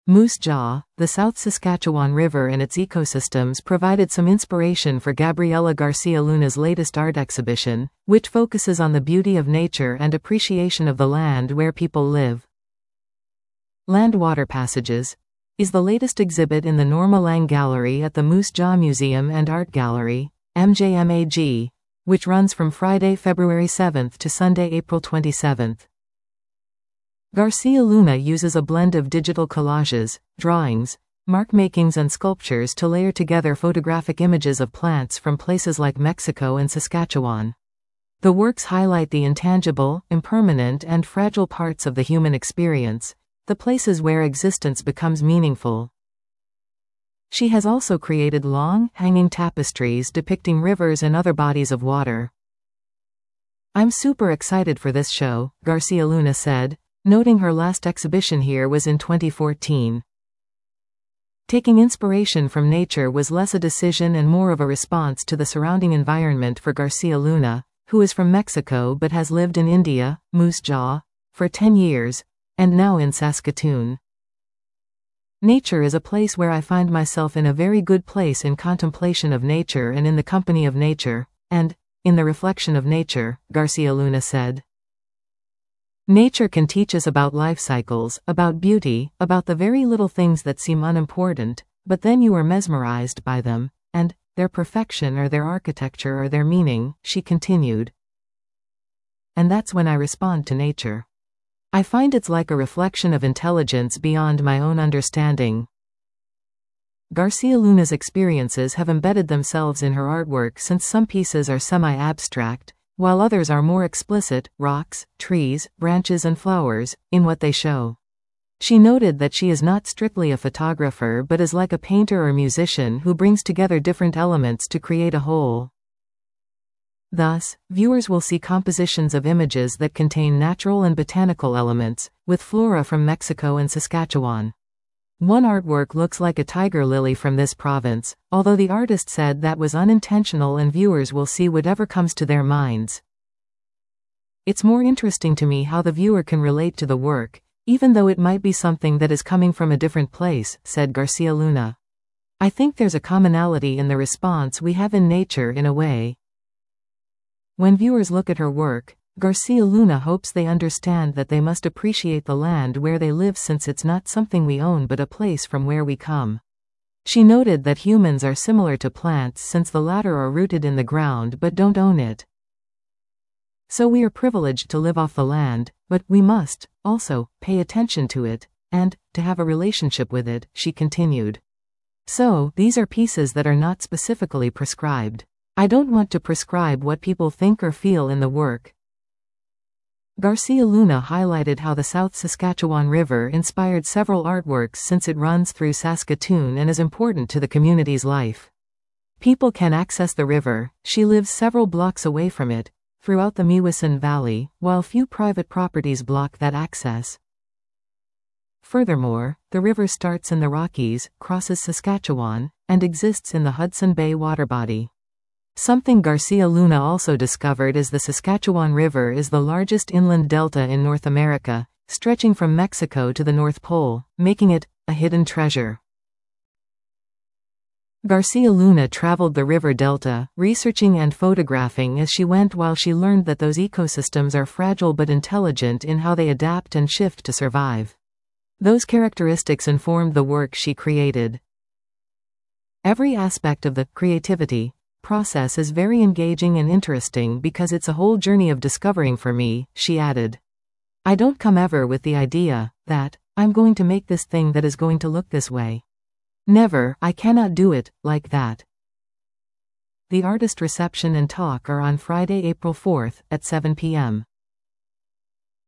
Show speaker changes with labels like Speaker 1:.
Speaker 1: Moose Jaw, the South Saskatchewan River and its ecosystems provided some inspiration for Gabriela Garcia Luna's latest art exhibition, which focuses on the beauty of nature and appreciation of the land where people live. Land Water Passages is the latest exhibit in the Norma Lang Gallery at the Moose Jaw Museum and Art Gallery, MJMAG, which runs from Friday, February 7 to Sunday, April 27. Garcia Luna uses a blend of digital collages, drawings, mark-makings and sculptures to layer together photographic images of plants from places like Mexico and Saskatchewan. The works highlight the intangible, impermanent and fragile parts of the human experience, the places where existence becomes meaningful. She has also created long, hanging tapestries depicting rivers and other bodies of water. "I'm super excited for this show," Garcia Luna said, noting her last exhibition here was in 2014. Taking inspiration from nature was less a decision and more of a response to the surrounding environment for Garcia Luna, who is from Mexico but has lived in India, Moose Jaw, for 10 years, and now in Saskatoon. "Nature is a place where I find myself in a very good place in contemplation of nature and in the company of nature, and in the reflection of nature," Garcia Luna said. "Nature can teach us about life cycles, about beauty, about the very little things that seem unimportant, but then you are mesmerized by them, and their perfection or their architecture or their meaning," she continued. "And that's when I respond to nature. I find it's like a reflection of intelligence beyond my own understanding." Garcia Luna's experiences have embedded themselves in her artwork since some pieces are semi-abstract, while others are more explicit, rocks, trees, branches and flowers, in what they show. She noted that she is not strictly a photographer but is like a painter or musician who brings together different elements to create a whole. Thus, viewers will see compositions of images that contain natural and botanical elements, with flora from Mexico and Saskatchewan. One artwork looks like a tiger lily from this province, although the artist said that was unintentional and viewers will see whatever comes to their minds. "It's more interesting to me how the viewer can relate to the work, even though it might be something that is coming from a different place," said Garcia Luna. "I think there's a commonality in the response we have in nature in a way." When viewers look at her work, Garcia Luna hopes they understand that they must appreciate the land where they live since it's not something we own but a place from where we come. She noted that humans are similar to plants since the latter are rooted in the ground but don't own it. "So we are privileged to live off the land, but we must, also, pay attention to it, and to have a relationship with it," she continued. "So, these are pieces that are not specifically prescribed. I don't want to prescribe what people think or feel in the work." Garcia Luna highlighted how the South Saskatchewan River inspired several artworks since it runs through Saskatoon and is important to the community's life. People can access the river, she lives several blocks away from it, throughout the Mewisan Valley, while few private properties block that access. Furthermore, the river starts in the Rockies, crosses Saskatchewan, and exists in the Hudson Bay waterbody. Something Garcia Luna also discovered is the Saskatchewan River is the largest inland delta in North America, stretching from Mexico to the North Pole, making it a hidden treasure. Garcia Luna traveled the river delta, researching and photographing as she went while she learned that those ecosystems are fragile but intelligent in how they adapt and shift to survive. Those characteristics informed the work she created. "Every aspect of the creativity process is very engaging and interesting because it's a whole journey of discovering for me," she added. "I don't come ever with the idea that I'm going to make this thing that is going to look this way. Never, I cannot do it like that." The artist reception and talk are on Friday, April 4 at 7 p.m.